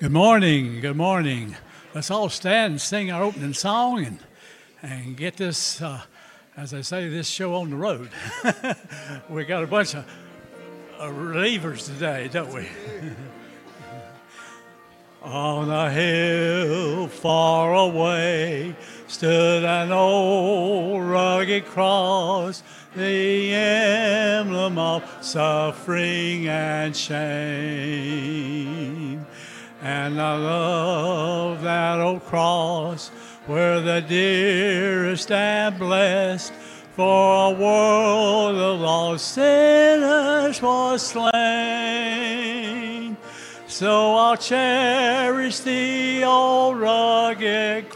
Good morning. Good morning. Let's all stand and sing our opening song and get this, as I say, this show on the road. We got a bunch of relievers today, don't we? On a hill far away stood an old rugged cross, the emblem of suffering and shame. And I love that old cross where the dearest and blessed for a world of lost sinners was slain. So I'll cherish the old rugged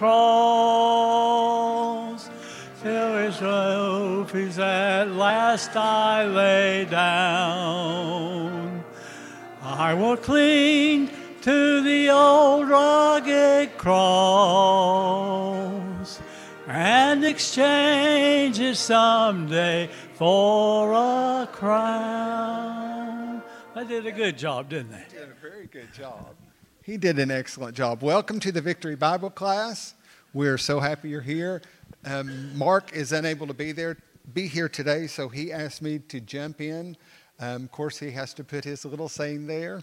cross till its trophies at last I lay down. I will cling to the old rugged cross and exchange it someday for a crown. They did a good job, didn't they? He did a very good job. He did an excellent job. Welcome to the Victory Bible class. We're so happy you're here. Mark is unable to be here today, so he asked me to jump in. Of course, he has to put his little saying there.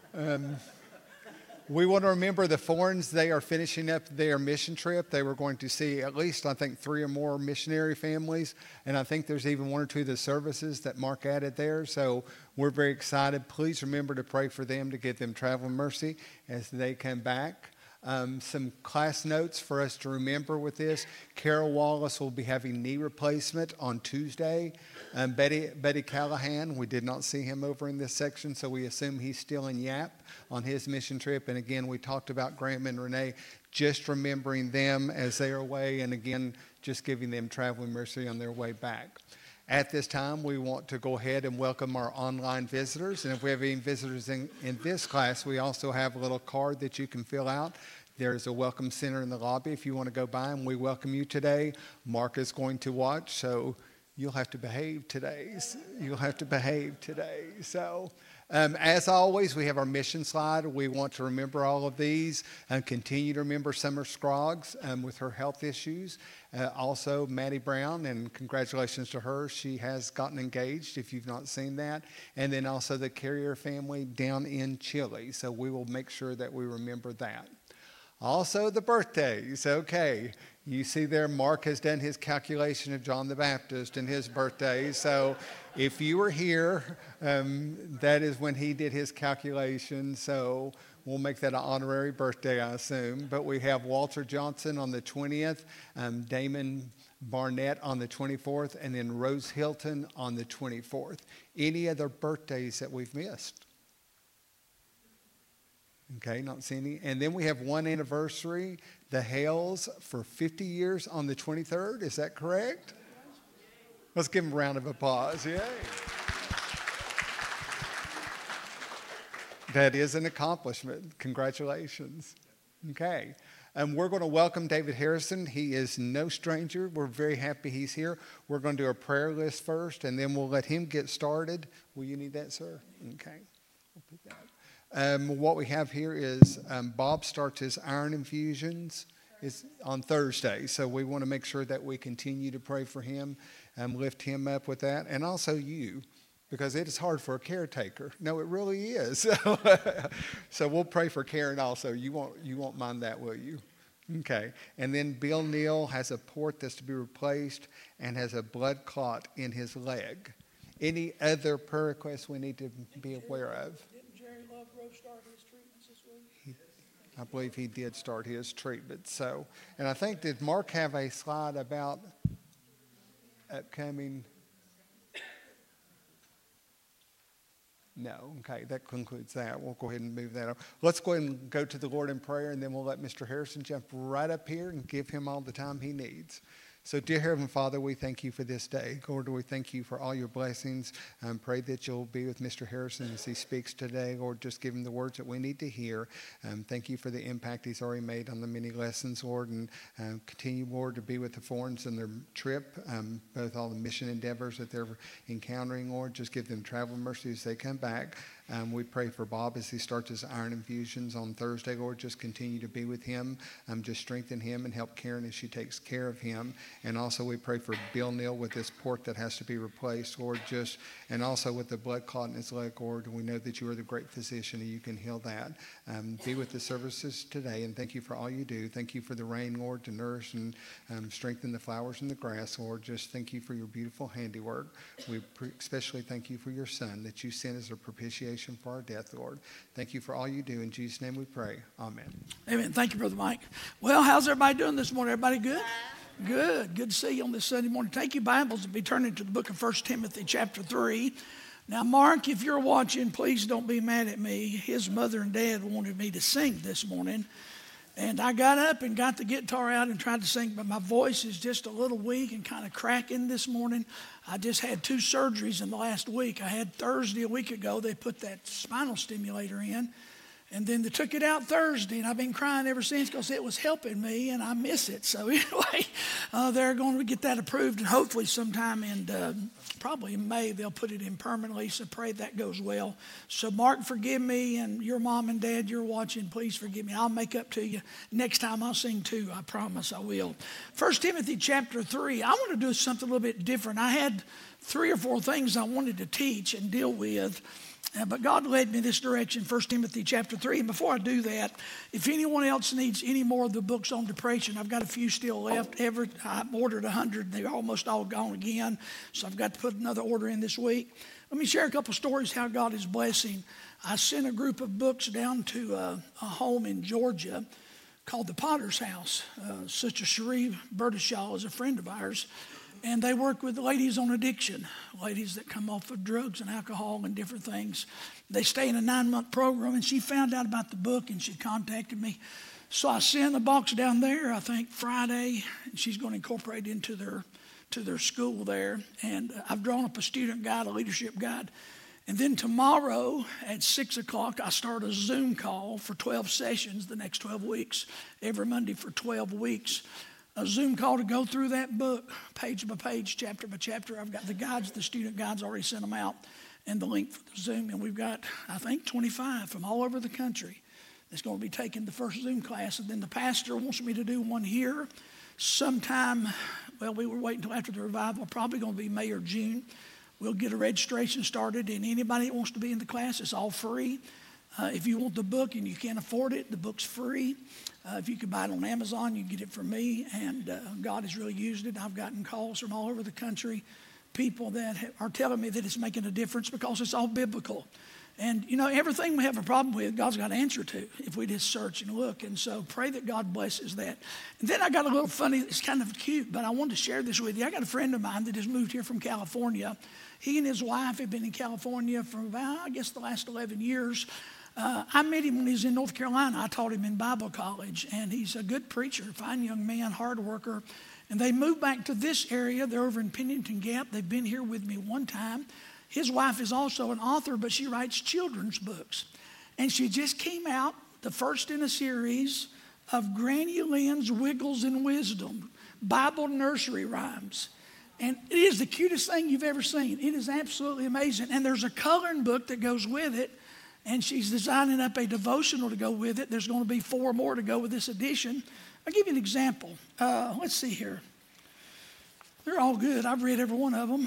We want to remember the Forns. They are finishing up their mission trip. They were going to see at least, I think, 3 or more missionary families. And I think there's even 1 or 2 of the services that Mark added there. So we're very excited. Please remember to pray for them, to give them traveling mercy as they come back. Some class notes for us to remember with this. Carol Wallace will be having knee replacement on Tuesday. Betty Callahan, we did not see him over in this section, so we assume he's still in Yap on his mission trip. And again, we talked about Graham and Renee, just remembering them as they are away, and again, just giving them traveling mercy on their way back. At this time, we want to go ahead and welcome our online visitors. And if we have any visitors in this class, we also have a little card that you can fill out. There's a welcome center in the lobby if you want to go by, and we welcome you today. Mark is going to watch, so you'll have to behave today. So, as always, we have our mission slide. We want to remember all of these and continue to remember Summer Scroggs with her health issues. Also, Maddie Brown, and congratulations to her. She has gotten engaged, if you've not seen that. And then also the Carrier family down in Chile. So we will make sure that we remember that. Also, the birthdays. Okay, you see there, Mark has done his calculation of John the Baptist and his birthday. So if you were here, that is when he did his calculation. So we'll make that an honorary birthday, I assume. But we have Walter Johnson on the 20th, Damon Barnett on the 24th, and then Rose Hilton on the 24th. Any other birthdays that we've missed? Okay, not seeing any. And then we have one anniversary, the Hales, for 50 years on the 23rd. Is that correct? Let's give them a round of applause. Yay. That is an accomplishment. Congratulations. Okay. We're going to welcome David Harrison. He is no stranger. We're very happy he's here. We're going to do a prayer list first, and then we'll let him get started. Will you need that, sir? Okay. We'll put that. What we have here is Bob starts his iron infusions on Thursday. So we want to make sure that we continue to pray for him and lift him up with that. And also you, because it is hard for a caretaker. No, it really is. So we'll pray for Karen also. You won't mind that, will you? Okay. And then Bill Neal has a port that's to be replaced and has a blood clot in his leg. Any other prayer requests we need to be aware of? Start his treatments this week? I believe he did start his treatment. So, and I think, did Mark have a slide about upcoming? No. Okay, that concludes that. We'll go ahead and move that up. Let's go ahead and go to the Lord in prayer, and then we'll let Mr. Harrison jump right up here and give him all the time he needs. So, dear Heavenly Father, we thank you for this day. Lord, we thank you for all your blessings. Pray that you'll be with Mr. Harrison as he speaks today. Lord, just give him the words that we need to hear. Thank you for the impact he's already made on the many lessons, Lord, and continue, Lord, to be with the Forns in their trip, both all the mission endeavors that they're encountering, Lord. Just give them travel mercy as they come back. We pray for Bob as he starts his iron infusions on Thursday, Lord. Just continue to be with him. Just strengthen him and help Karen as she takes care of him. And also we pray for Bill Neal with this port that has to be replaced, Lord. And also with the blood clot in his leg, Lord. We know that you are the great physician and you can heal that. Be with the services today, and thank you for all you do. Thank you for the rain, Lord, to nourish and strengthen the flowers and the grass, Lord. Just thank you for your beautiful handiwork. We especially thank you for your Son that you sent as a propitiation for our death, Lord. Thank you for all you do. In Jesus' name we pray. Amen. Amen. Thank you, Brother Mike. Well, how's everybody doing this morning? Everybody good? Good. Good to see you on this Sunday morning. Take your Bibles and be turning to the book of 1 Timothy chapter 3. Now, Mark, if you're watching, please don't be mad at me. His mother and dad wanted me to sing this morning. And I got up and got the guitar out and tried to sing, but my voice is just a little weak and kind of cracking this morning. I just had 2 surgeries in the last week. I had Thursday a week ago. They put that spinal stimulator in, and then they took it out Thursday, and I've been crying ever since because it was helping me, and I miss it. So anyway, they're going to get that approved, and hopefully sometime in probably in May they'll put it in permanently, so pray that goes well. So Mark, forgive me, and your mom and dad, you're watching, please forgive me. I'll make up to you. Next time I'll sing too, I promise I will. 1 Timothy chapter 3, I want to do something a little bit different. I had 3 or 4 things I wanted to teach and deal with, but God led me this direction, 1 Timothy chapter 3. And before I do that, if anyone else needs any more of the books on depression, I've got a few still left. I ordered 100. They're almost all gone again. So I've got to put another order in this week. Let me share a couple stories how God is blessing. I sent a group of books down to a home in Georgia called the Potter's House. Sister Cherie Bertishaw is a friend of ours. And they work with ladies on addiction, ladies that come off of drugs and alcohol and different things. They stay in a 9-month program, and she found out about the book, and she contacted me. So I sent a box down there, I think Friday, and she's going to incorporate it into their school there. And I've drawn up a student guide, a leadership guide. And then tomorrow at 6 o'clock, I start a Zoom call for 12 sessions the next 12 weeks, every Monday for 12 weeks. A Zoom call to go through that book, page by page, chapter by chapter. I've got the guides, the student guides, already sent them out, and the link for the Zoom. And we've got, I think, 25 from all over the country that's going to be taking the first Zoom class. And then the pastor wants me to do one here sometime. Well, we were waiting until after the revival, probably going to be May or June. We'll get a registration started, and anybody that wants to be in the class, it's all free. If you want the book and you can't afford it, the book's free. If you can buy it on Amazon, you can get it from me. And God has really used it. I've gotten calls from all over the country, people that are telling me that it's making a difference because it's all biblical. And, you know, everything we have a problem with, God's got an answer to if we just search and look. And so pray that God blesses that. And then I got a little funny, it's kind of cute, but I wanted to share this with you. I got a friend of mine that just moved here from California. He and his wife have been in California for about, I guess, the last 11 years. I met him when he was in North Carolina. I taught him in Bible college, and he's a good preacher, fine young man, hard worker. And they moved back to this area. They're over in Pennington Gap. They've been here with me one time. His wife is also an author, but she writes children's books. And she just came out, the first in a series of Granny Lynn's Wiggles and Wisdom, Bible nursery rhymes. And it is the cutest thing you've ever seen. It is absolutely amazing. And there's a coloring book that goes with it. And she's designing up a devotional to go with it. There's going to be 4 more to go with this edition. I'll give you an example. Let's see here. They're all good. I've read every one of them.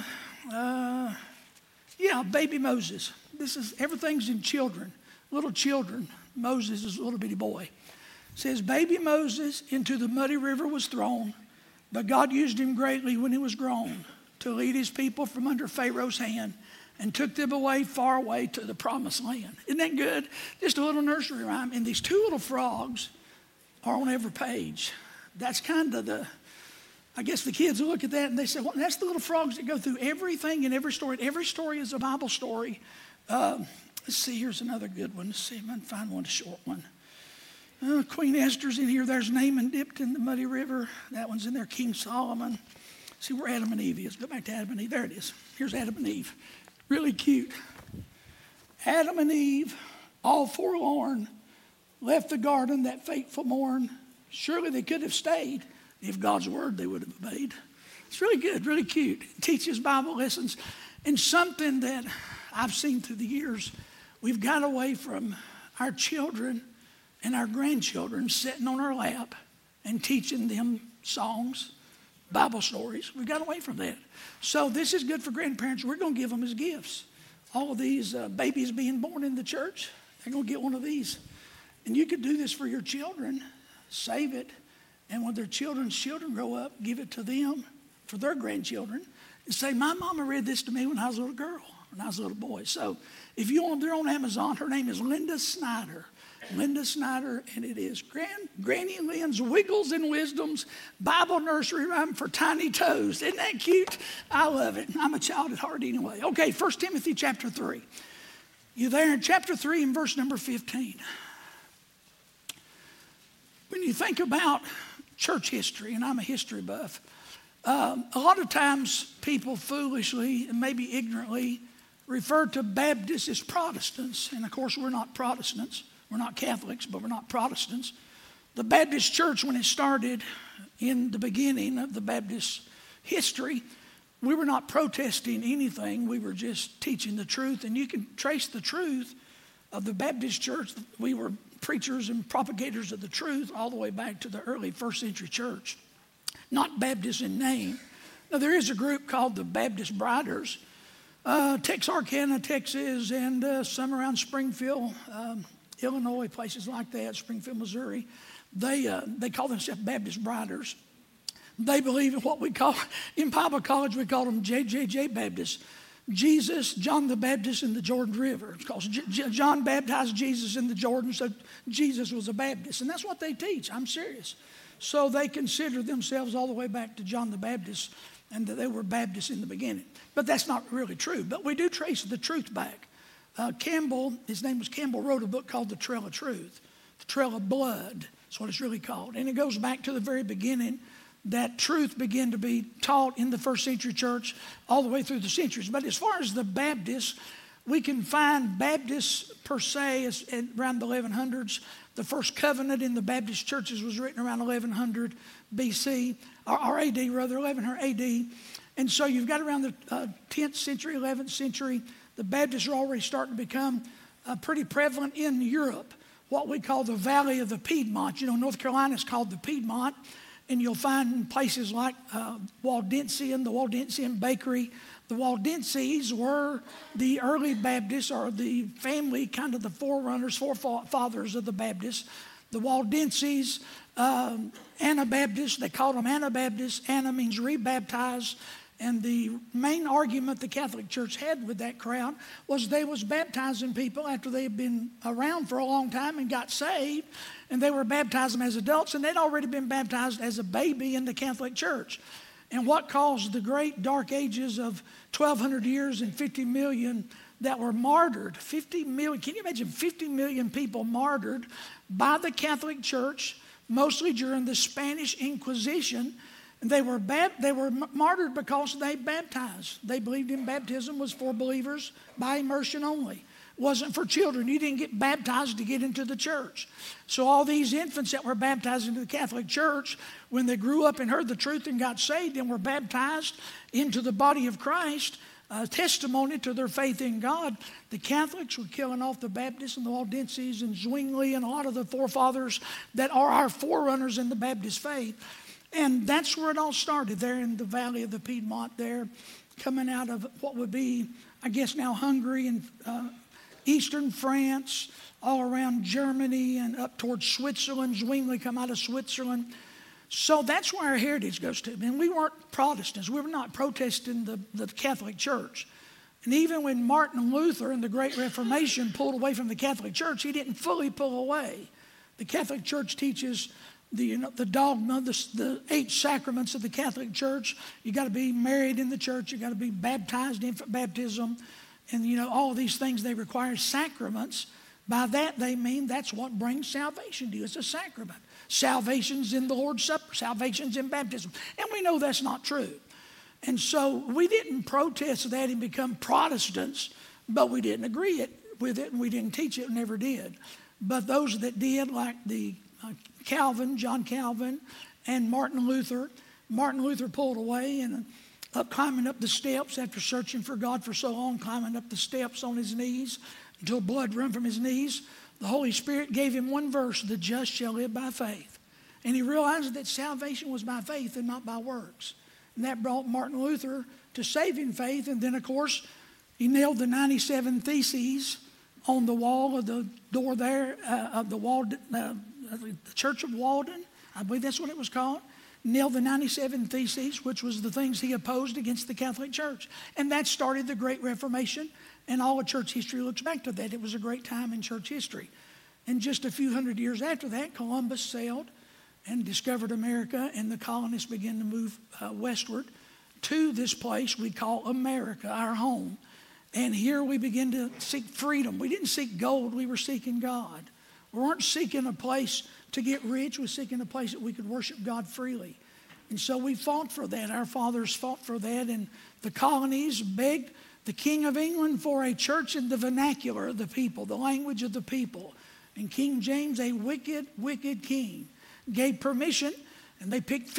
Baby Moses. Everything's in children, little children. Moses is a little bitty boy. It says, baby Moses into the muddy river was thrown, but God used him greatly when he was grown to lead his people from under Pharaoh's hand and took them away, far away to the promised land. Isn't that good? Just a little nursery rhyme. And these 2 little frogs are on every page. That's kind of I guess the kids will look at that and they say, well, that's the little frogs that go through everything in every story. Every story is a Bible story. Let's see, here's another good one. Let's see if I can find one, a short one. Queen Esther's in here. There's Naaman dipped in the muddy river. That one's in there. King Solomon. See where Adam and Eve is. Go back to Adam and Eve. There it is. Here's Adam and Eve. Really cute. Adam and Eve, all forlorn, left the garden that fateful morn. Surely they could have stayed if God's word they would have obeyed. It's really good, really cute. It teaches Bible lessons. And something that I've seen through the years, we've got away from our children and our grandchildren sitting on our lap and teaching them songs, Bible stories. We've got away from that. So this is good for grandparents. We're going to give them as gifts. All of these babies being born in the church, they're going to get one of these. And you could do this for your children, save it, and when their children's children grow up, give it to them for their grandchildren, and say, my mama read this to me when I was a little girl, when I was a little boy. So if you want, they're on Amazon. Her name is Linda Snyder. Linda Snyder, and it is Granny Lynn's Wiggles and Wisdoms Bible Nursery Rhyme for Tiny Toes. Isn't that cute? I love it. I'm a child at heart anyway. Okay, 1 Timothy chapter 3. You there in chapter 3 and verse number 15. When you think about church history, and I'm a history buff, a lot of times people foolishly and maybe ignorantly refer to Baptists as Protestants. And of course, we're not Protestants. We're not Catholics, but we're not Protestants. The Baptist church, when it started in the beginning of the Baptist history, we were not protesting anything. We were just teaching the truth. And you can trace the truth of the Baptist church. We were preachers and propagators of the truth all the way back to the early first century church. Not Baptist in name. Now, there is a group called the Baptist Briders. Texarkana, Texas, and some around Springfield, Illinois, places like that, Springfield, Missouri. They call themselves Baptist Briders. They believe in what we call, in Bible college, we call them JJJ Baptists. Jesus, John the Baptist, and the Jordan River. Because John baptized Jesus in the Jordan, so Jesus was a Baptist. And that's what they teach. I'm serious. So they consider themselves all the way back to John the Baptist, and that they were Baptists in the beginning. But that's not really true. But we do trace the truth back. Campbell, his name was Campbell, wrote a book called The Trail of Truth. The Trail of Blood. That's what it's really called. And it goes back to the very beginning that truth began to be taught in the first century church all the way through the centuries. But as far as the Baptists, we can find Baptists per se as around the 1100s. The first covenant in the Baptist churches was written around 1100 BC, or AD rather, 1100 AD. And so you've got around the 10th century, 11th century, the Baptists are already starting to become pretty prevalent in Europe, what we call the Valley of the Piedmont. You know, North Carolina is called the Piedmont. And you'll find places like Waldensian, the Waldensian Bakery. The Waldenses were the early Baptists, or the family, kind of the forerunners, forefathers of the Baptists. The Waldenses, Anabaptists, they called them Anabaptists. Anna means rebaptized. And the main argument the Catholic Church had with that crowd was they was baptizing people after they had been around for a long time and got saved, and they were baptizing them as adults, and they'd already been baptized as a baby in the Catholic Church. And what caused the great dark ages of 1,200 years and 50 million that were martyred, 50 million, can you imagine 50 million people martyred by the Catholic Church, mostly during the Spanish Inquisition? And they were martyred because they baptized. They believed in baptism was for believers by immersion only. It wasn't for children. You didn't get baptized to get into the church. So all these infants that were baptized into the Catholic Church, when they grew up and heard the truth and got saved and were baptized into the body of Christ, testimony to their faith in God, the Catholics were killing off the Baptists and the Waldenses and Zwingli and a lot of the forefathers that are our forerunners in the Baptist faith. And that's where it all started, there in the Valley of the Piedmont there, coming out of what would be, I guess now Hungary and eastern France, all around Germany and up towards Switzerland. Zwingli come out of Switzerland. So that's where our heritage goes to. And we weren't Protestants. We were not protesting the Catholic Church. And even when Martin Luther in the Great Reformation pulled away from the Catholic Church, he didn't fully pull away. The Catholic Church teaches the dogma, the 8 sacraments of the Catholic Church. You got to be married in the church. You got to be baptized, infant baptism, and all of these things they require sacraments By that they mean that's what brings salvation to you. It's a sacrament. Salvation's in the Lord's Supper. Salvation's in baptism. And we know that's not true. And so we didn't protest that and become Protestants, but we didn't agree with it, and we didn't teach it, and never did. But those that did, like the John Calvin, and Martin Luther pulled away and climbing up the steps after searching for God for so long, climbing up the steps on his knees until blood ran from his knees. The Holy Spirit gave him one verse, the just shall live by faith. And he realized that salvation was by faith and not by works. And that brought Martin Luther to saving faith. And then, of course, he nailed the 97 Theses on the wall of the door there, of the Church of Walden. I believe that's what it was called. Nailed the 97 Theses, which was the things he opposed against the Catholic Church. And that started the Great Reformation. And all of church history looks back to that. It was a great time in church history. And just a few hundred years after that, Columbus sailed and discovered America, and the colonists began to move westward to this place we call America, our home. And here we begin to seek freedom. We didn't seek gold, we were seeking God. We weren't seeking a place to get rich, we were seeking a place that we could worship God freely. And so we fought for that. Our fathers fought for that, and the colonies begged the King of England for a church in the vernacular of the people, the language of the people. And King James, a wicked, wicked king, gave permission, and they picked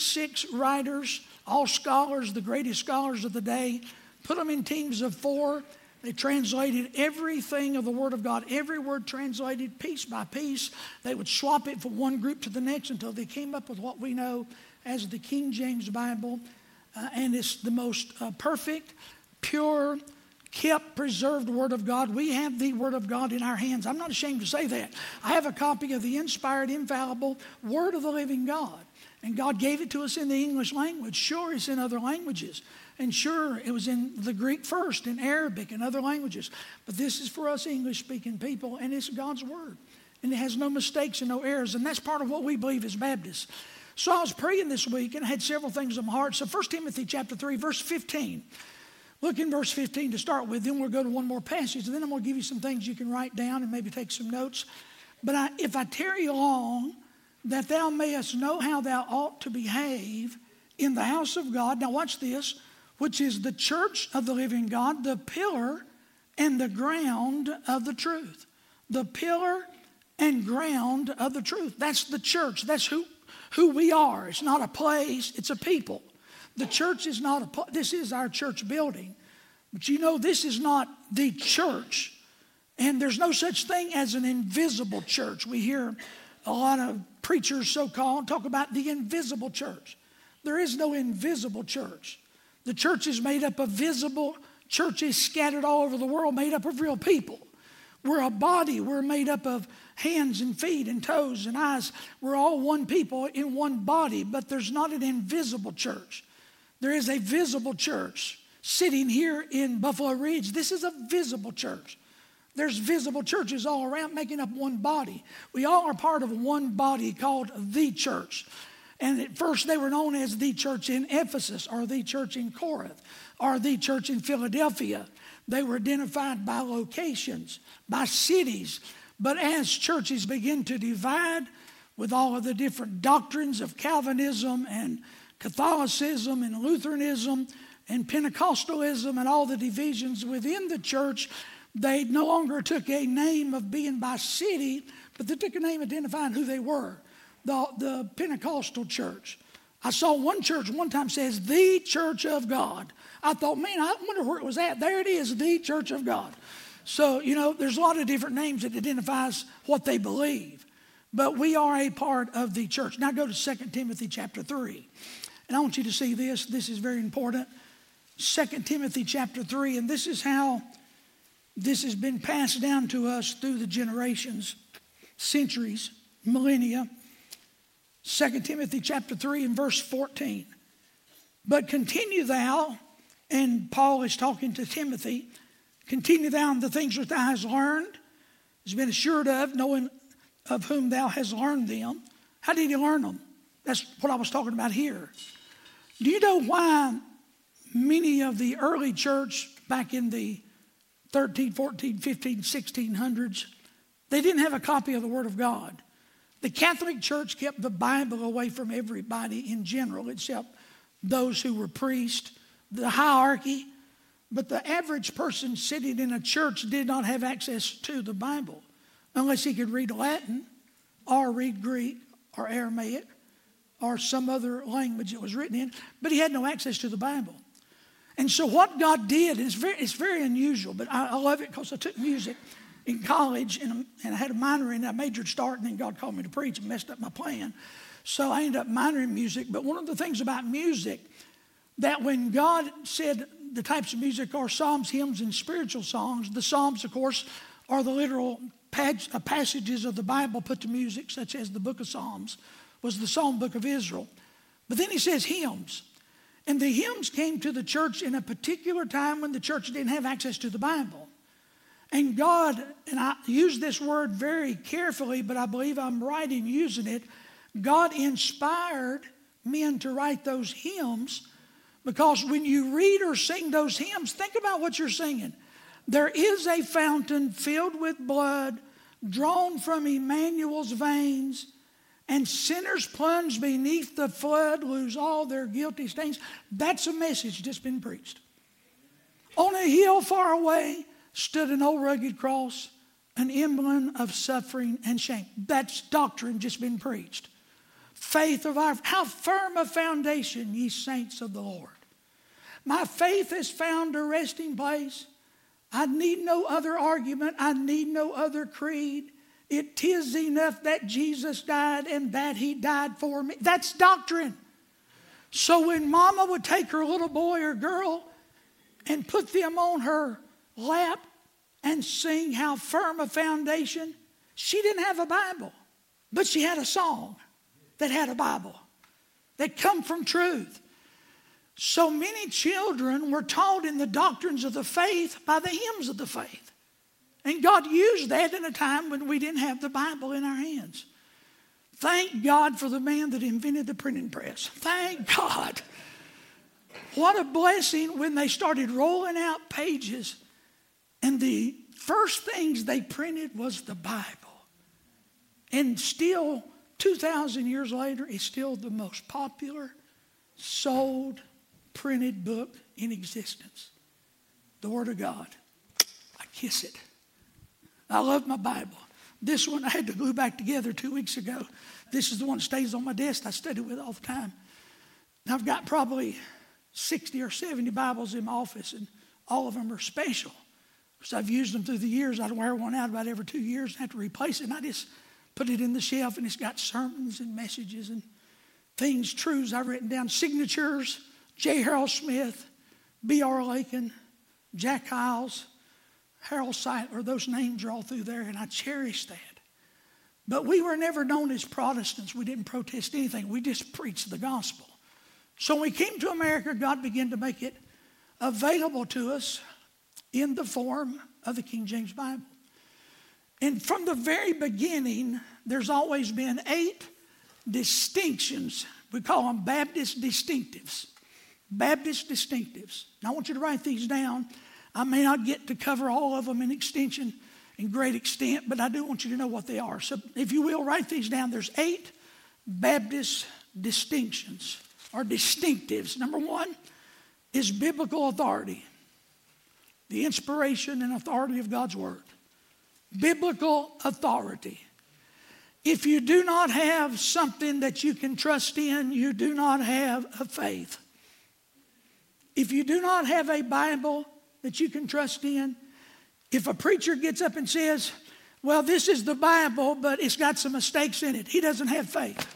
56 writers, all scholars, the greatest scholars of the day, put them in teams of 4. They translated everything of the Word of God, every word translated piece by piece. They would swap it from one group to the next until they came up with what we know as the King James Bible. And it's the most perfect, pure, kept, preserved Word of God. We have the Word of God in our hands. I'm not ashamed to say that. I have a copy of the inspired, infallible Word of the living God. And God gave it to us in the English language. Sure, it's in other languages. And sure, it was in the Greek first, in Arabic and other languages. But this is for us English-speaking people, and it's God's Word. And it has no mistakes and no errors. And that's part of what we believe as Baptists. So I was praying this week, and I had several things on my heart. So 1 Timothy chapter 3, verse 15. Look in verse 15 to start with. Then we'll go to one more passage. And then I'm going to give you some things you can write down and maybe take some notes. But if I tarry long, that thou mayest know how thou ought to behave in the house of God. Now watch this. Which is the church of the living God, the pillar and the ground of the truth. The pillar and ground of the truth. That's the church. That's who we are. It's not a place, it's a people. The church is not this is our church building. But you know, this is not the church. And there's no such thing as an invisible church. We hear a lot of preachers, so-called, talk about the invisible church. There is no invisible church. The church is made up of visible churches scattered all over the world, made up of real people. We're a body. We're made up of hands and feet and toes and eyes. We're all one people in one body, but there's not an invisible church. There is a visible church sitting here in Buffalo Ridge. This is a visible church. There's visible churches all around making up one body. We all are part of one body called the church. And at first they were known as the church in Ephesus or the church in Corinth or the church in Philadelphia. They were identified by locations, by cities. But as churches begin to divide with all of the different doctrines of Calvinism and Catholicism and Lutheranism and Pentecostalism and all the divisions within the church, they no longer took a name of being by city, but they took a name identifying who they were. The Pentecostal church. I saw one church one time says, the Church of God. I thought, man, I wonder where it was at. There it is, the Church of God. So, you know, there's a lot of different names that identifies what they believe. But we are a part of the church. Now go to 2 Timothy chapter 3. And I want you to see this. This is very important. 2 Timothy chapter 3. And this is how this has been passed down to us through the generations, centuries, millennia. 2 Timothy chapter 3 and verse 14. But continue thou, and Paul is talking to Timothy, continue thou in the things which thou hast learned, has been assured of, knowing of whom thou hast learned them. How did he learn them? That's what I was talking about here. Do you know why many of the early church back in the 13, 14, 15, 1600s They didn't have a copy of the Word of God. The Catholic Church kept the Bible away from everybody in general, except those who were priests, the hierarchy. But the average person sitting in a church did not have access to the Bible unless he could read Latin or read Greek or Aramaic or some other language it was written in, but he had no access to the Bible. And so what God did, it's very unusual, but I love it because I took music in college and I had a minor in it. I majored art, and then God called me to preach and messed up my plan. So I ended up minoring in music. But one of the things about music, that when God said the types of music are psalms, hymns, and spiritual songs, the psalms, of course, are the literal passages of the Bible put to music, such as the book of Psalms was the psalm book of Israel. But then he says hymns. And the hymns came to the church in a particular time when the church didn't have access to the Bible. And God, and I use this word very carefully, but I believe I'm right in using it, God inspired men to write those hymns, because when you read or sing those hymns, think about what you're singing. There is a fountain filled with blood, drawn from Emmanuel's veins, and sinners plunged beneath the flood lose all their guilty stains. That's a message just been preached. On a hill far away stood an old rugged cross, an emblem of suffering and shame. That's doctrine just been preached. Faith of our, how firm a foundation, ye saints of the Lord. My faith has found a resting place. I need no other argument. I need no other creed. It is enough that Jesus died and that he died for me. That's doctrine. So when mama would take her little boy or girl and put them on her lap and sing how firm a foundation, she didn't have a Bible, but she had a song that had a Bible that come from truth. So many children were taught in the doctrines of the faith by the hymns of the faith. And God used that in a time when we didn't have the Bible in our hands. Thank God for the man that invented the printing press. Thank God. What a blessing when they started rolling out pages and the first things they printed was the Bible. And still, 2,000 years later, it's still the most popular, sold, printed book in existence. The Word of God. I kiss it. I love my Bible. This one I had to glue back together 2 weeks ago. This is the one that stays on my desk. I study with all the time. And I've got probably 60 or 70 Bibles in my office, and all of them are special. Because I've used them through the years. I wear one out about every 2 years and have to replace it. And I just put it in the shelf, and it's got sermons and messages and things, truths I've written down, signatures, J. Harold Smith, B.R. Lakin, Jack Hyles, Harold Seitler. Those names are all through there, and I cherish that. But we were never known as Protestants. We didn't protest anything. We just preached the gospel. So when we came to America, God began to make it available to us in the form of the King James Bible. And from the very beginning, there's always been 8 distinctions. We call them Baptist distinctives. Baptist distinctives. Now I want you to write these down. I may not get to cover all of them in extension, in great extent, but I do want you to know what they are. So if you will, write these down. There's 8 Baptist distinctions or distinctives. Number 1 is biblical authority. The inspiration and authority of God's Word. Biblical authority. If you do not have something that you can trust in, you do not have a faith. If you do not have a Bible that you can trust in, if a preacher gets up and says, well, this is the Bible, but it's got some mistakes in it, he doesn't have faith.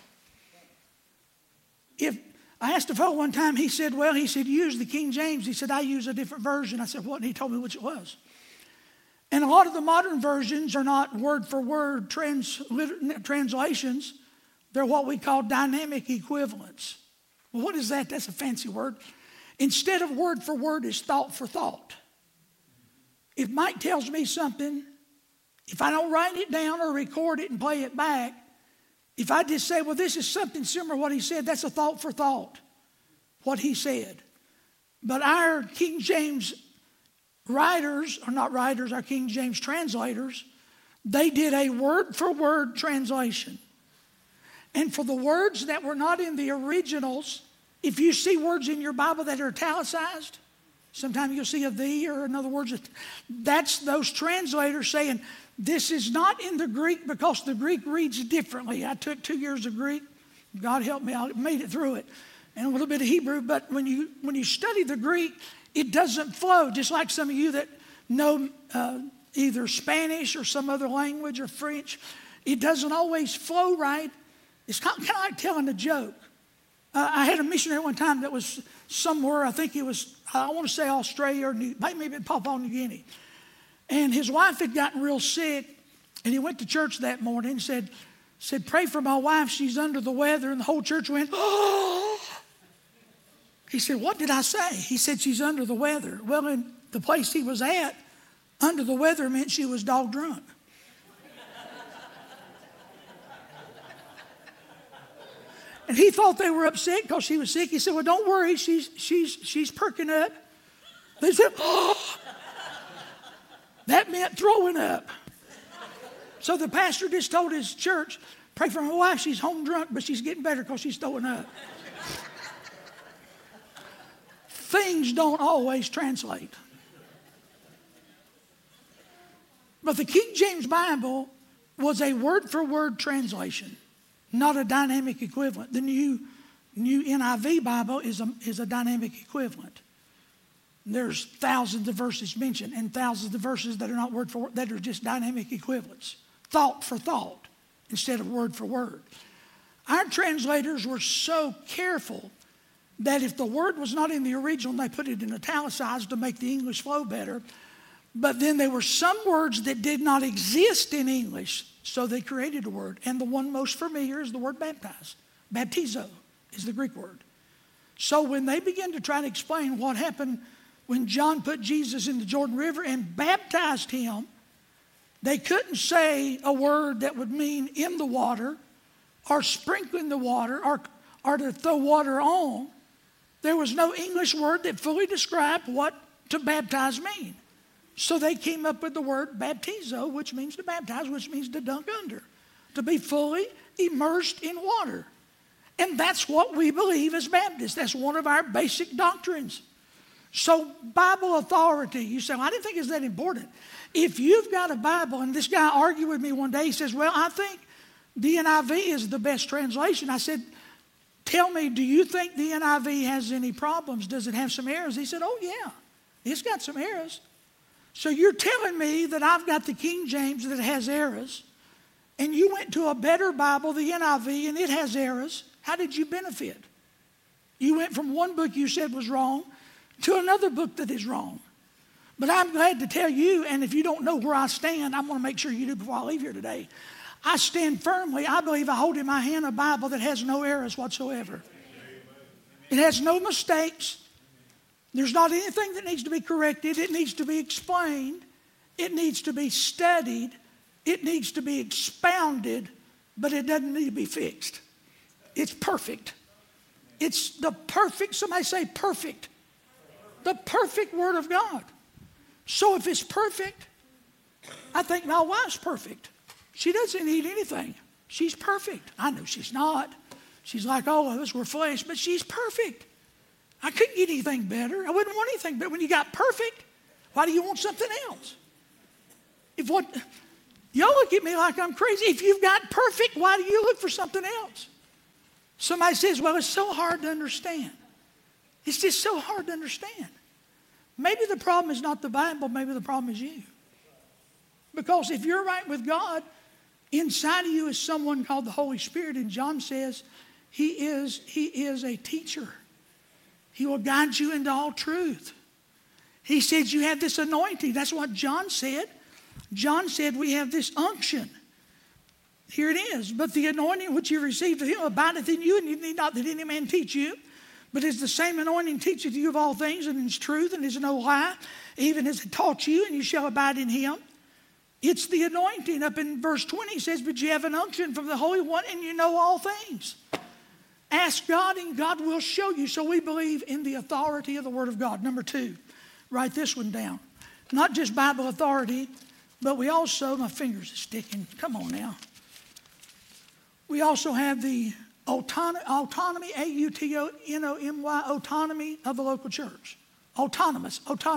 If I asked a fellow one time, he said, use the King James. He said, I use a different version. I said, what? And he told me which it was. And a lot of the modern versions are not word for word translations. They're what we call dynamic equivalents. Well, what is that? That's a fancy word. Instead of word for word, is thought for thought. If Mike tells me something, if I don't write it down or record it and play it back, if I just say, well, this is something similar to what he said, that's a thought for thought, what he said. But our King James writers, or not writers, our King James translators, They did a word-for-word translation. And for the words that were not in the originals, if you see words in your Bible that are italicized, sometimes you'll see a thee or in other words, that's those translators saying, this is not in the Greek because the Greek reads differently. I took 2 years of Greek. God help me, I made it through it. And a little bit of Hebrew, but when you study the Greek, it doesn't flow, just like some of you that know either Spanish or some other language or French. It doesn't always flow right. It's kind of like telling a joke. I had a missionary one time that was somewhere, I think it was, I want to say Australia or maybe Papua New Guinea. And his wife had gotten real sick, and he went to church that morning and said, pray for my wife, she's under the weather. And the whole church went, oh. He said, what did I say? He said, she's under the weather. Well, in the place he was at, under the weather meant she was dog drunk. And he thought they were upset because she was sick. He said, well, don't worry, she's perking up. They said, oh. That meant throwing up. So the pastor just told his church, pray for my wife, she's home drunk, but she's getting better because she's throwing up. Things don't always translate. But the King James Bible was a word-for-word translation, not a dynamic equivalent. The new NIV Bible is a dynamic equivalent. There's thousands of verses mentioned and thousands of verses that are not word for word, that are just dynamic equivalents, thought for thought instead of word for word. Our translators were so careful that if the word was not in the original, they put it in italicized to make the English flow better. But then there were some words that did not exist in English, so they created a word. And the one most familiar is the word baptize. Baptizo is the Greek word. So when they began to try to explain what happened when John put Jesus in the Jordan River and baptized him, they couldn't say a word that would mean in the water or sprinkling the water or to throw water on. There was no English word that fully described what to baptize mean. So they came up with the word baptizo, which means to baptize, which means to dunk under, to be fully immersed in water. And that's what we believe as Baptists. That's one of our basic doctrines. So Bible authority, you say, well, I didn't think it's that important. If you've got a Bible, and this guy argued with me one day, he says, well, I think the NIV is the best translation. I said, tell me, do you think the NIV has any problems? Does it have some errors? He said, oh yeah, it's got some errors. So you're telling me that I've got the King James that has errors, and you went to a better Bible, the NIV, and it has errors. How did you benefit? You went from one book you said was wrong to another book that is wrong. But I'm glad to tell you, and if you don't know where I stand, I'm going to make sure you do before I leave here today. I stand firmly. I believe I hold in my hand a Bible that has no errors whatsoever. It has no mistakes. There's not anything that needs to be corrected. It needs to be explained. It needs to be studied. It needs to be expounded, but it doesn't need to be fixed. It's perfect. It's the perfect, somebody say perfect. The perfect Word of God. So if it's perfect, I think my wife's perfect. She doesn't need anything. She's perfect. I know she's not. She's like all of us, we're flesh, but she's perfect. I couldn't get anything better. I wouldn't want anything better. When you got perfect, why do you want something else? Y'all look at me like I'm crazy. If you've got perfect, why do you look for something else? Somebody says, well, it's so hard to understand. It's just so hard to understand. Maybe the problem is not the Bible. Maybe the problem is you. Because if you're right with God, inside of you is someone called the Holy Spirit. And John says he is a teacher. He will guide you into all truth. He said you have this anointing. That's what John said. John said we have this unction. Here it is. But the anointing which you received of him abideth in you, and you need not that any man teach you. But it's the same anointing teacheth you of all things, and is truth, and is no lie, even as it taught you, and you shall abide in him. It's the anointing. Up in verse 20 it says, but you have an unction from the Holy One, and you know all things. Ask God, and God will show you. So we believe in the authority of the Word of God. Number 2, write this one down. Not just Bible authority, But we also, my fingers are sticking, come on now. We also have the autonomy, A-U-T-O-N-O-M-Y, autonomy of the local church. Autonomous,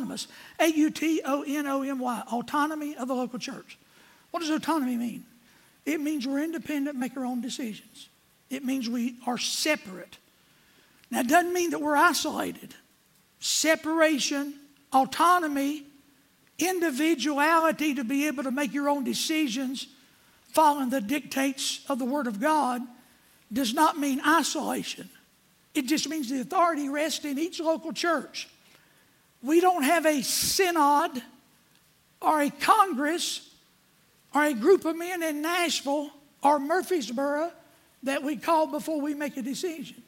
A-U-T-O-N-O-M-Y, autonomy of the local church. What does autonomy mean? It means we're independent, make our own decisions. It means we are separate. Now, it doesn't mean that we're isolated. Separation, autonomy, individuality to be able to make your own decisions following the dictates of the Word of God does not mean isolation. It just means the authority rests in each local church. We don't have a synod or a congress or a group of men in Nashville or Murfreesboro that we call before we make a decision.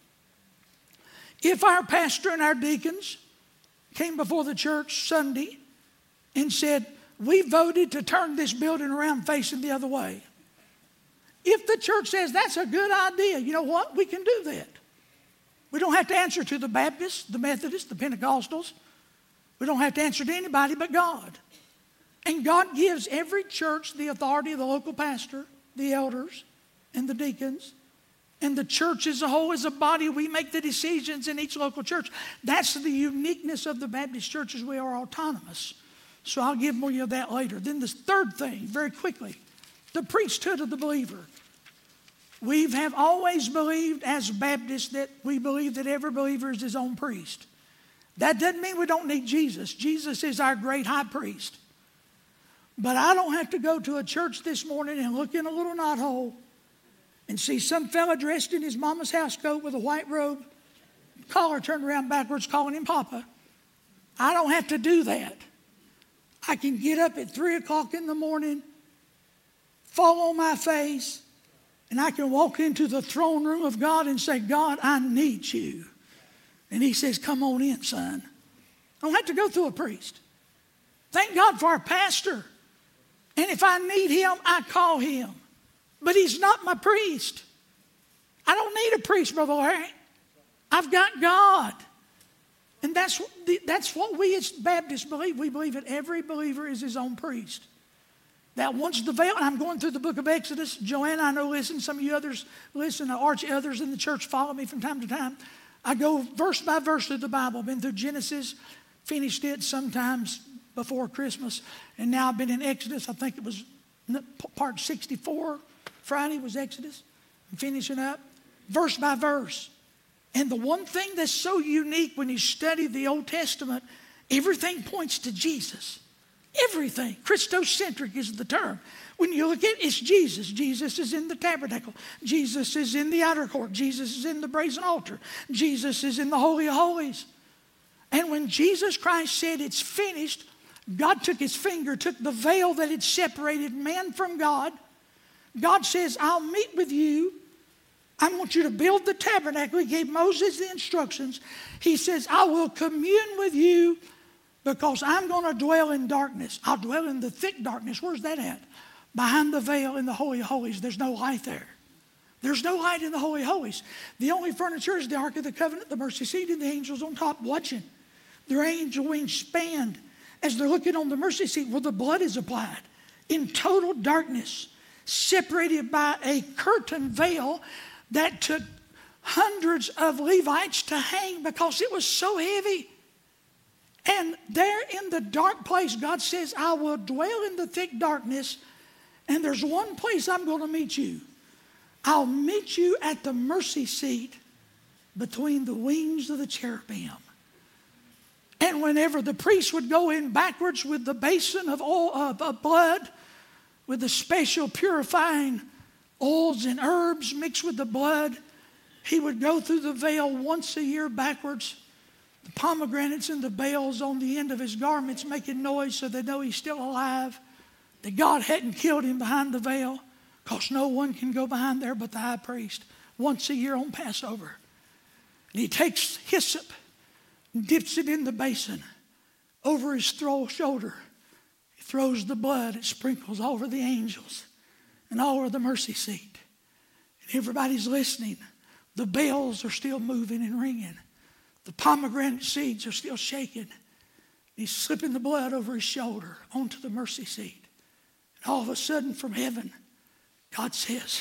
If our pastor and our deacons came before the church Sunday and said, we voted to turn this building around facing the other way. If the church says that's a good idea, you know what? We can do that. We don't have to answer to the Baptists, the Methodists, the Pentecostals. We don't have to answer to anybody but God. And God gives every church the authority of the local pastor, the elders, and the deacons. And the church as a whole, as a body, we make the decisions in each local church. That's the uniqueness of the Baptist churches. We are autonomous. So I'll give more of that later. Then the third thing, very quickly, the priesthood of the believer. We have always believed as Baptists that we believe that every believer is his own priest. That doesn't mean we don't need Jesus. Jesus is our great high priest. But I don't have to go to a church this morning and look in a little knothole and see some fella dressed in his mama's house coat with a white robe, collar turned around backwards, calling him Papa. I don't have to do that. I can get up at 3 o'clock in the morning, fall on my face, and I can walk into the throne room of God and say, God, I need you. And he says, come on in, son. I don't have to go through a priest. Thank God for our pastor. And if I need him, I call him. But he's not my priest. I don't need a priest, Brother Larry. I've got God. And that's what we as Baptists believe. We believe that every believer is his own priest. That once the veil, and I'm going through the book of Exodus. Joanna, I know, listen. Some of you others listen. Archie, others in the church follow me from time to time. I go verse by verse through the Bible. I've been through Genesis, finished it sometimes before Christmas. And now I've been in Exodus. I think it was part 64. Friday was Exodus. I'm finishing up verse by verse. And the one thing that's so unique when you study the Old Testament, everything points to Jesus. Everything. Christocentric is the term. When you look at it, it's Jesus. Jesus is in the tabernacle. Jesus is in the outer court. Jesus is in the brazen altar. Jesus is in the Holy of Holies. And when Jesus Christ said it's finished, God took his finger, took the veil that had separated man from God. God says, I'll meet with you. I want you to build the tabernacle. He gave Moses the instructions. He says, I will commune with you because I'm going to dwell in darkness. I'll dwell in the thick darkness. Where's that at? Behind the veil in the Holy of Holies. There's no light there. There's no light in the Holy of Holies. The only furniture is the Ark of the Covenant, the mercy seat, and the angels on top watching. Their angel wings spanned as they're looking on the mercy seat where the blood is applied. In total darkness, separated by a curtain veil that took hundreds of Levites to hang because it was so heavy. And there in the dark place, God says, I will dwell in the thick darkness, and there's one place I'm going to meet you. I'll meet you at the mercy seat between the wings of the cherubim. And whenever the priest would go in backwards with the basin of oil, of blood, with the special purifying oils and herbs mixed with the blood, he would go through the veil once a year backwards. The pomegranates and the bells on the end of his garments making noise so they know he's still alive, that God hadn't killed him behind the veil, because no one can go behind there but the high priest once a year on Passover. And he takes hyssop and dips it in the basin over his shoulder. He throws the blood, it sprinkles all over the angels and all over the mercy seat. And everybody's listening. The bells are still moving and ringing. The pomegranate seeds are still shaking. He's slipping the blood over his shoulder onto the mercy seat. And all of a sudden from heaven, God says,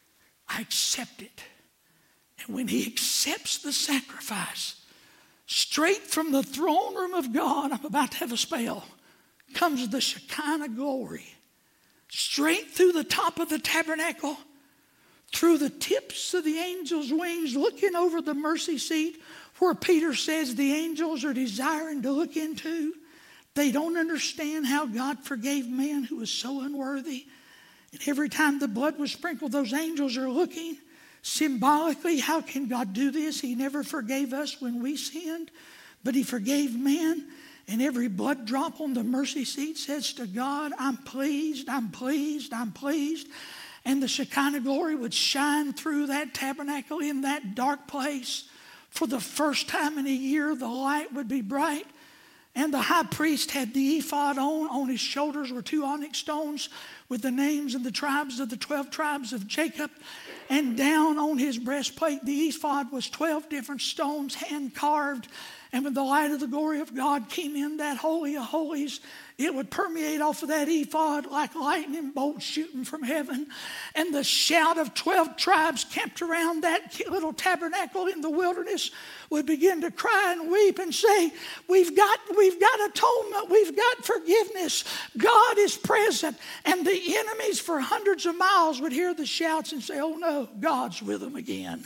I accept it. And when he accepts the sacrifice, straight from the throne room of God, I'm about to have a spell, comes the Shekinah glory. Straight through the top of the tabernacle, through the tips of the angels' wings, looking over the mercy seat where Peter says the angels are desiring to look into. They don't understand how God forgave man who was so unworthy. And every time the blood was sprinkled, those angels are looking. Symbolically, how can God do this? He never forgave us when we sinned, but he forgave man. And every blood drop on the mercy seat says to God, I'm pleased, I'm pleased, I'm pleased. And the Shekinah glory would shine through that tabernacle in that dark place. For the first time in a year, the light would be bright. And the high priest had the ephod on. On his shoulders were 2 onyx stones with the names of the tribes of the 12 tribes of Jacob. And down on his breastplate, the ephod was 12 different stones, hand carved. And when the light of the glory of God came in that Holy of Holies, it would permeate off of that ephod like lightning bolts shooting from heaven. And the shout of 12 tribes camped around that little tabernacle in the wilderness would begin to cry and weep and say, we've got atonement, we've got forgiveness. God is present. And the enemies for hundreds of miles would hear the shouts and say, oh no, God's with them again.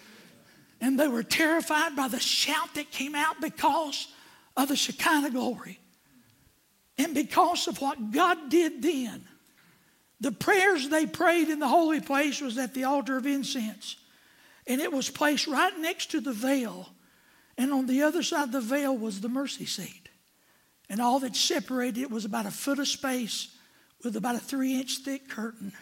And they were terrified by the shout that came out because of the Shekinah glory. And because of what God did then. The prayers they prayed in the holy place was at the altar of incense. And it was placed right next to the veil. And on the other side of the veil was the mercy seat. And all that separated it was about a foot of space with about a 3-inch thick curtain.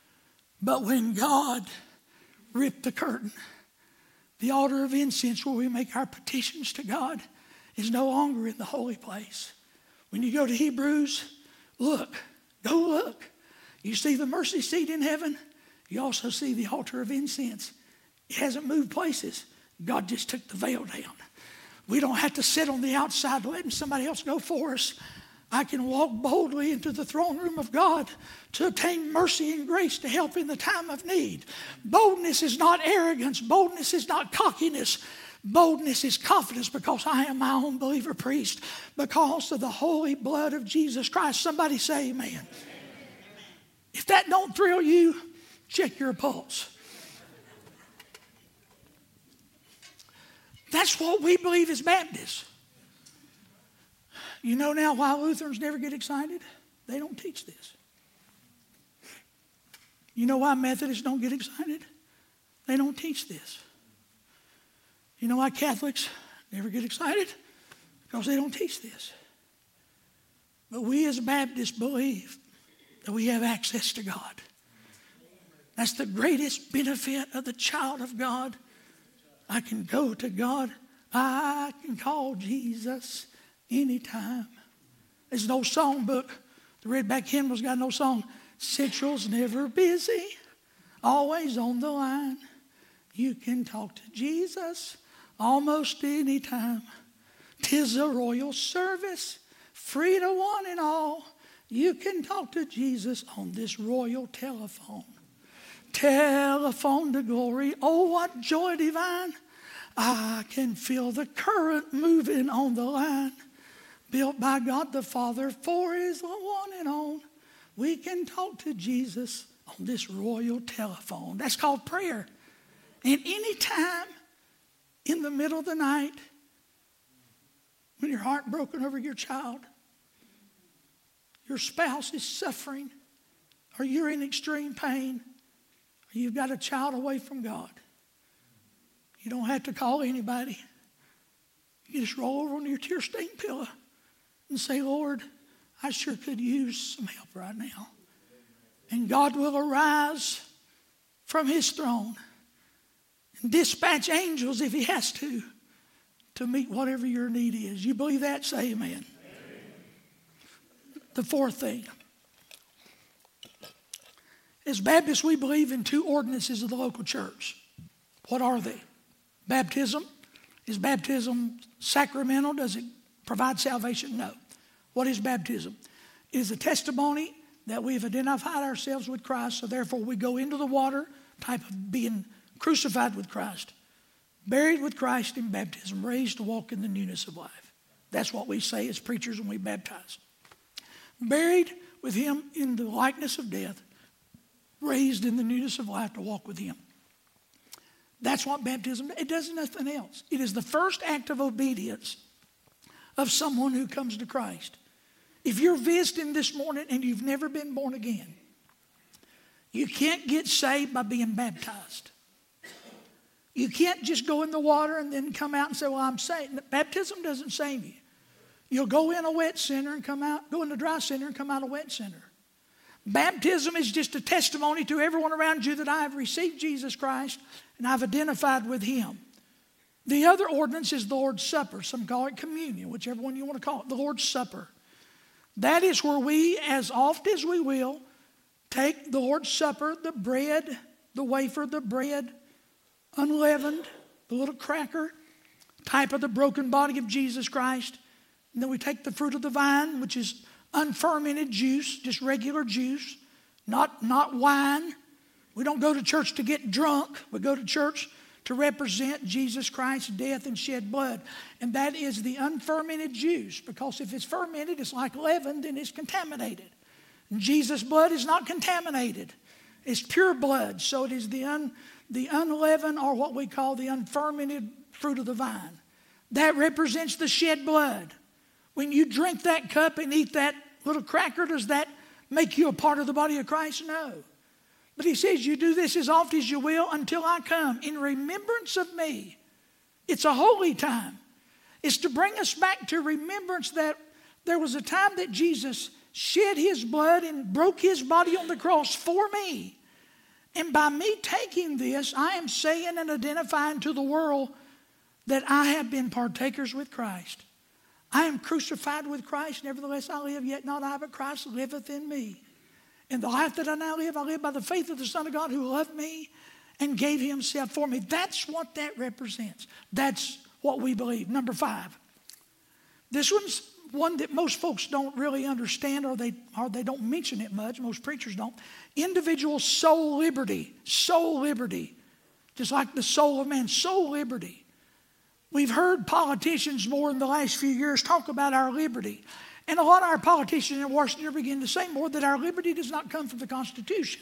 But when God ripped the curtain, the altar of incense where we make our petitions to God is no longer in the holy place. When you go to Hebrews, go look. You see the mercy seat in heaven. You also see the altar of incense. It hasn't moved places. God just took the veil down. We don't have to sit on the outside letting somebody else go for us. I can walk boldly into the throne room of God to obtain mercy and grace to help in the time of need. Boldness is not arrogance. Boldness is not cockiness. Boldness is confidence because I am my own believer priest because of the holy blood of Jesus Christ. Somebody say amen. Amen. If that don't thrill you, check your pulse. That's what we believe as Baptists. You know now why Lutherans never get excited? They don't teach this. You know why Methodists don't get excited? They don't teach this. You know why Catholics never get excited? Because they don't teach this. But we as Baptists believe that we have access to God. That's the greatest benefit of the child of God. I can go to God. I can call Jesus anytime. There's no songbook. The Redback Hymnal's got no song. Central's never busy, always on the line. You can talk to Jesus almost any time. 'Tis a royal service, free to one and all. You can talk to Jesus on this royal telephone. Telephone to glory, oh what joy divine. I can feel the current moving on the line. Built by God the Father for his one and on. We can talk to Jesus on this royal telephone. That's called prayer. And any time in the middle of the night, when you're heartbroken over your child, your spouse is suffering, or you're in extreme pain, or you've got a child away from God, you don't have to call anybody. You just roll over on your tear-stained pillow and say, Lord, I sure could use some help right now. And God will arise from his throne and dispatch angels if he has to meet whatever your need is. You believe that? Say amen. Amen. The fourth thing. As Baptists, we believe in 2 ordinances of the local church. What are they? Baptism. Is baptism sacramental? Does it provide salvation? No. What is baptism? It is a testimony that we've identified ourselves with Christ, so therefore we go into the water, type of being crucified with Christ, buried with Christ in baptism, raised to walk in the newness of life. That's what we say as preachers when we baptize. Buried with him in the likeness of death, raised in the newness of life to walk with him. That's what baptism does. It does nothing else. It is the first act of obedience of someone who comes to Christ. If you're visiting this morning and you've never been born again, you can't get saved by being baptized. You can't just go in the water and then come out and say, well, I'm saved. Baptism doesn't save you. You'll go in a wet center and come out, go in a dry center and come out a wet center. Baptism is just a testimony to everyone around you that I have received Jesus Christ and I've identified with him. The other ordinance is the Lord's Supper. Some call it communion, whichever one you want to call it, the Lord's Supper. That is where we, as oft as we will, take the Lord's Supper, the bread, the wafer, the bread, unleavened, the little cracker, type of the broken body of Jesus Christ. And then we take the fruit of the vine, which is unfermented juice, just regular juice, not wine. We don't go to church to get drunk. We go to church to represent Jesus Christ's death and shed blood. And that is the unfermented juice, because if it's fermented, it's like leaven, then it's contaminated. And Jesus' blood is not contaminated. It's pure blood. So it is the unleavened, or what we call the unfermented fruit of the vine. That represents the shed blood. When you drink that cup and eat that little cracker, does that make you a part of the body of Christ? No. But he says, you do this as oft as you will until I come in remembrance of me. It's a holy time. It's to bring us back to remembrance that there was a time that Jesus shed his blood and broke his body on the cross for me. And by me taking this, I am saying and identifying to the world that I have been partakers with Christ. I am crucified with Christ, nevertheless I live, yet not I, but Christ liveth in me. And the life that I now live, I live by the faith of the Son of God who loved me and gave himself for me. That's what that represents. That's what we believe. Number 5. This one's one that most folks don't really understand, or they don't mention it much. Most preachers don't. Individual soul liberty. Soul liberty. Just like the soul of man. Soul liberty. We've heard politicians more in the last few years talk about our liberty. And a lot of our politicians in Washington are beginning to say more that our liberty does not come from the Constitution.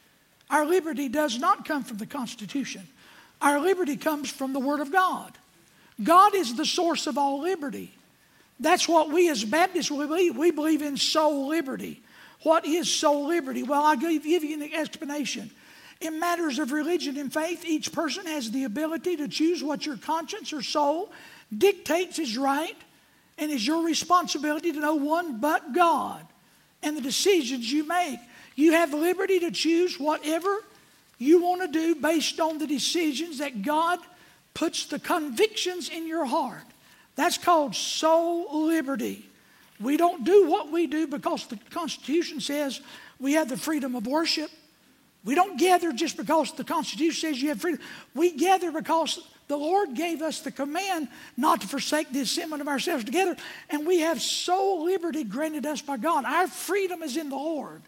Our liberty does not come from the Constitution. Our liberty comes from the Word of God. God is the source of all liberty. That's what we as Baptists believe. We believe in soul liberty. What is soul liberty? Well, I'll give you an explanation. In matters of religion and faith, each person has the ability to choose what your conscience or soul dictates is right, and it's your responsibility to know one but God and the decisions you make. You have the liberty to choose whatever you want to do based on the decisions that God puts the convictions in your heart. That's called soul liberty. We don't do what we do because the Constitution says we have the freedom of worship. We don't gather just because the Constitution says you have freedom. We gather because the Lord gave us the command not to forsake the assembling of ourselves together, and we have soul liberty granted us by God. Our freedom is in the Lord.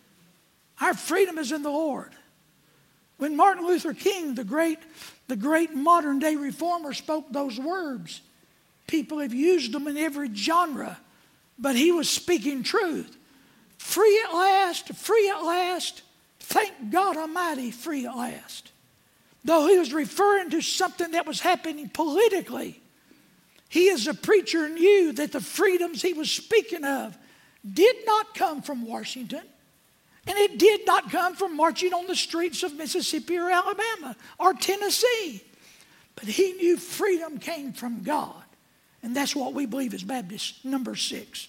Our freedom is in the Lord. When Martin Luther King, the great modern day reformer, spoke those words, people have used them in every genre, but he was speaking truth. Free at last, free at last. Thank God Almighty, free at last. Though he was referring to something that was happening politically, he as a preacher knew that the freedoms he was speaking of did not come from Washington, and it did not come from marching on the streets of Mississippi or Alabama or Tennessee. But he knew freedom came from God. And that's what we believe as Baptists. Number 6.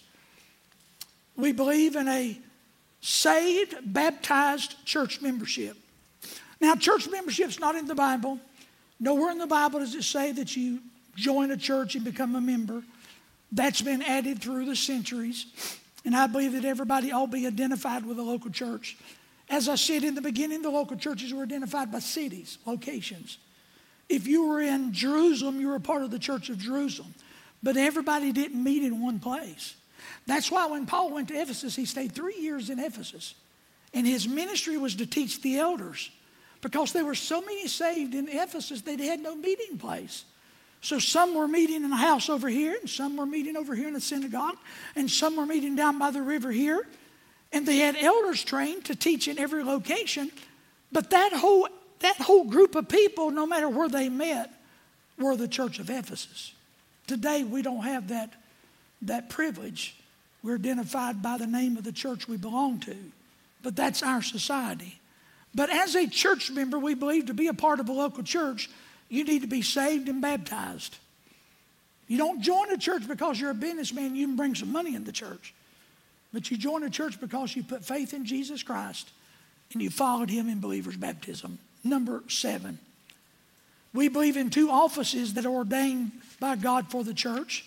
We believe in a saved, baptized church membership. Now, church membership's not in the Bible. Nowhere in the Bible does it say that you join a church and become a member. That's been added through the centuries. And I believe that everybody ought to be identified with a local church. As I said in the beginning, the local churches were identified by cities, locations. If you were in Jerusalem, you were a part of the Church of Jerusalem. But everybody didn't meet in one place. That's why when Paul went to Ephesus, he stayed 3 years in Ephesus. And his ministry was to teach the elders, because there were so many saved in Ephesus that they had no meeting place. So some were meeting in a house over here, and some were meeting over here in the synagogue, and some were meeting down by the river here. And they had elders trained to teach in every location. But that whole group of people, no matter where they met, were the church of Ephesus. Today, we don't have that privilege. We're identified by the name of the church we belong to. But that's our society. But as a church member, we believe to be a part of a local church, you need to be saved and baptized. You don't join a church because you're a businessman, you can bring some money in the church. But you join a church because you put faith in Jesus Christ and you followed him in believer's baptism. Number 7. We believe in 2 offices that are ordained by God for the church.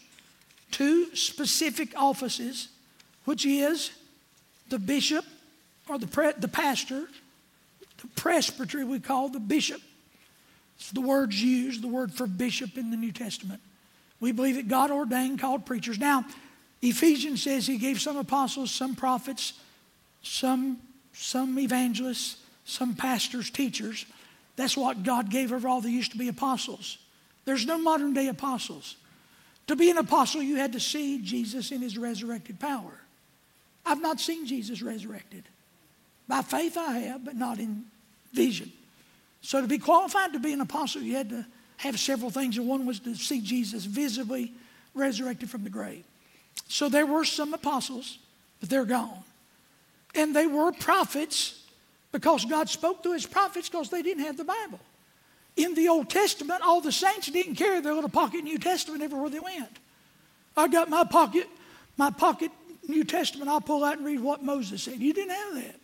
2 specific offices, which is the bishop or the pastor, the presbytery we call the bishop. It's the words used, the word for bishop in the New Testament. We believe that God ordained called preachers. Now, Ephesians says he gave some apostles, some prophets, some evangelists, some pastors, teachers. That's what God gave over all that used to be apostles. There's no modern day apostles. To be an apostle, you had to see Jesus in his resurrected power. I've not seen Jesus resurrected. By faith I have, but not in vision. So to be qualified to be an apostle, you had to have several things. And one was to see Jesus visibly resurrected from the grave. So there were some apostles, but they're gone. And they were prophets because God spoke to his prophets because they didn't have the Bible. In the Old Testament, all the saints didn't carry their little pocket New Testament everywhere they went. I got my pocket New Testament, I'll pull out and read what Moses said. You didn't have that.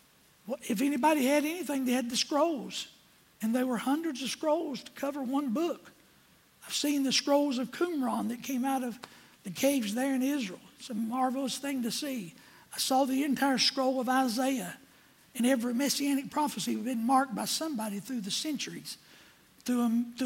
If anybody had anything, they had the scrolls. And there were hundreds of scrolls to cover one book. I've seen the scrolls of Qumran that came out of the caves there in Israel. It's a marvelous thing to see. I saw the entire scroll of Isaiah, and every messianic prophecy had been marked by somebody through the centuries, through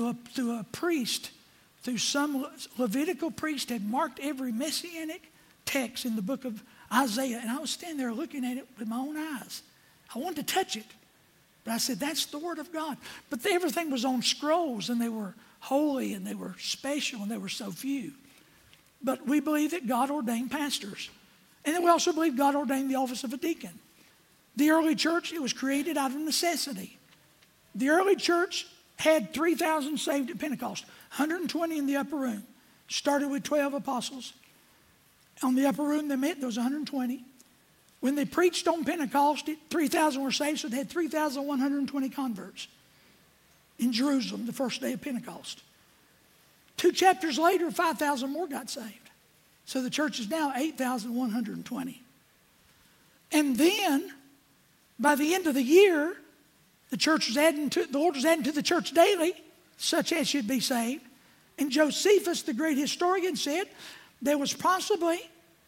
a priest, through some Levitical priest had marked every messianic text in the book of Isaiah. And I was standing there looking at it with my own eyes. I wanted to touch it, but I said, that's the Word of God. But everything was on scrolls, and they were holy, and they were special, and they were so few. But we believe that God ordained pastors. And then we also believe God ordained the office of a deacon. The early church, it was created out of necessity. The early church had 3,000 saved at Pentecost, 120 in the upper room. Started with 12 apostles. On the upper room they met, there was 120. When they preached on Pentecost, 3,000 were saved, so they had 3,120 converts in Jerusalem the first day of Pentecost. 2 chapters later, 5,000 more got saved. So the church is now 8,120. And then, by the end of the year, the Lord was adding to the church daily, such as should be saved. And Josephus, the great historian, said there was possibly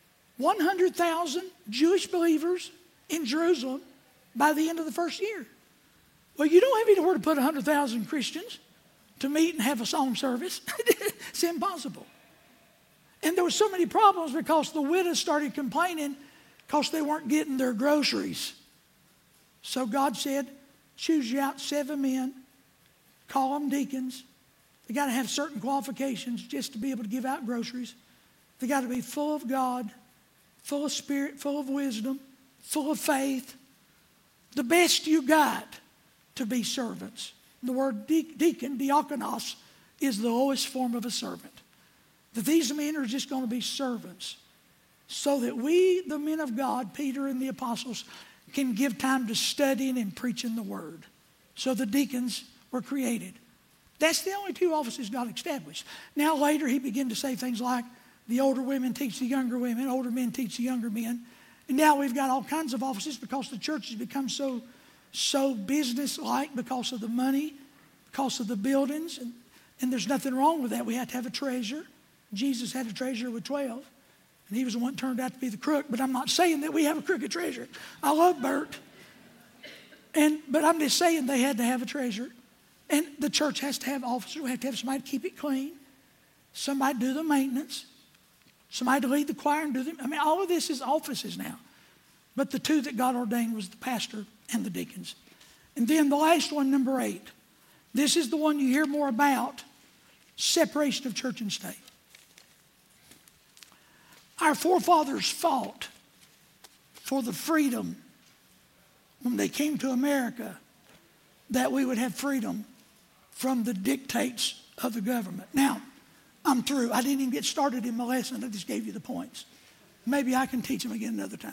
100,000 Jewish believers in Jerusalem by the end of the first year. Well, you don't have anywhere to put 100,000 Christians to meet and have a song service. It's impossible. And there were so many problems because the widows started complaining because they weren't getting their groceries. So God said, choose you out 7 men, call them deacons. They got to have certain qualifications just to be able to give out groceries. They got to be full of God, full of spirit, full of wisdom, full of faith. The best you got to be servants. The word deacon, diakonos, is the lowest form of a servant. That these men are just going to be servants so that we, the men of God, Peter and the apostles, can give time to studying and preaching the word. So the deacons were created. That's the only 2 offices God established. Now later he began to say things like the older women teach the younger women, older men teach the younger men. And now we've got all kinds of offices because the church has become so business-like because of the money, because of the buildings. And there's nothing wrong with that. We have to have a treasurer. Jesus had a treasurer with 12. And he was the one that turned out to be the crook. But I'm not saying that we have a crooked treasurer. I love Bert. But I'm just saying they had to have a treasurer. And the church has to have officers. We have to have somebody to keep it clean. Somebody to do the maintenance. somebody to lead the choir and do them. I mean, all of this is offices now. But the two that God ordained was the pastor and the deacons. And then the last one, number 8. This is the one you hear more about, separation of church and state. Our forefathers fought for the freedom when they came to America, that we would have freedom from the dictates of the government. Now, I'm through. I didn't even get started in my lesson. I just gave you the points. Maybe I can teach them again another time.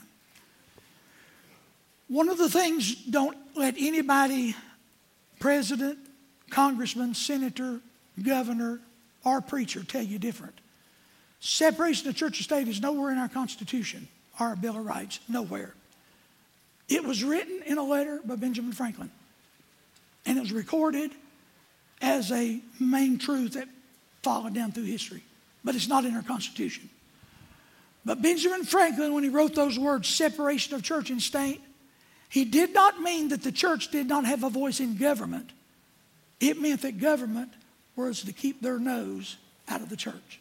One of the things, don't let anybody, president, congressman, senator, governor, or preacher tell you different. Separation of church and state is nowhere in our Constitution or our Bill of Rights, nowhere. It was written in a letter by Benjamin Franklin, and it was recorded as a main truth that followed down through history, but it's not in our Constitution. But Benjamin Franklin, when he wrote those words, separation of church and state, he did not mean that the church did not have a voice in government. It meant that government was to keep their nose out of the church.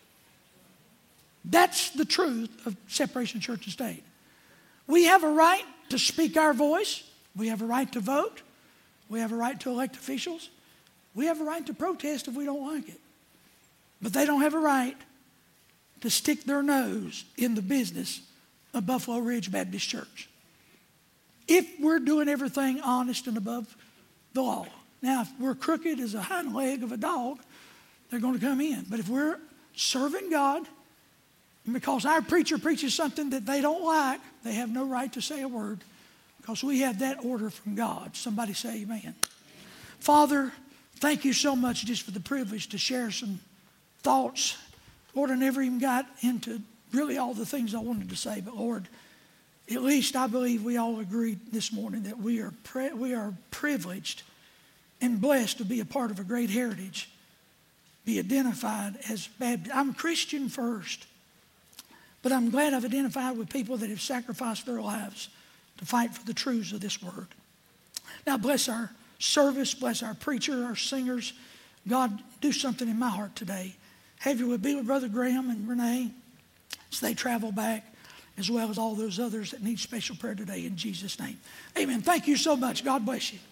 That's the truth of separation of church and state. We have a right to speak our voice. We have a right to vote. We have a right to elect officials. We have a right to protest if we don't like it. But they don't have a right to stick their nose in the business of Buffalo Ridge Baptist Church. If we're doing everything honest and above the law. Now, if we're crooked as a hind leg of a dog, they're going to come in. But if we're serving God, and because our preacher preaches something that they don't like, they have no right to say a word, because we have that order from God. Somebody say amen. Father, thank you so much just for the privilege to share some thoughts. Lord, I never even got into really all the things I wanted to say, but Lord, at least I believe we all agreed this morning that we are privileged and blessed to be a part of a great heritage, be identified as Baptist. I'm Christian first, but I'm glad I've identified with people that have sacrificed their lives to fight for the truths of this word. Now bless our service, bless our preacher, our singers. God, do something in my heart today. Have you be with Brother Graham and Renee as they travel back, as well as all those others that need special prayer today, in Jesus' name. Amen. Thank you so much. God bless you.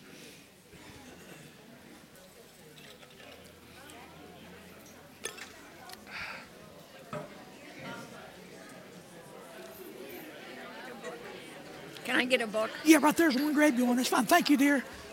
Can I get a book? Yeah, right there's one. Grab you one. That's fine. Thank you, dear.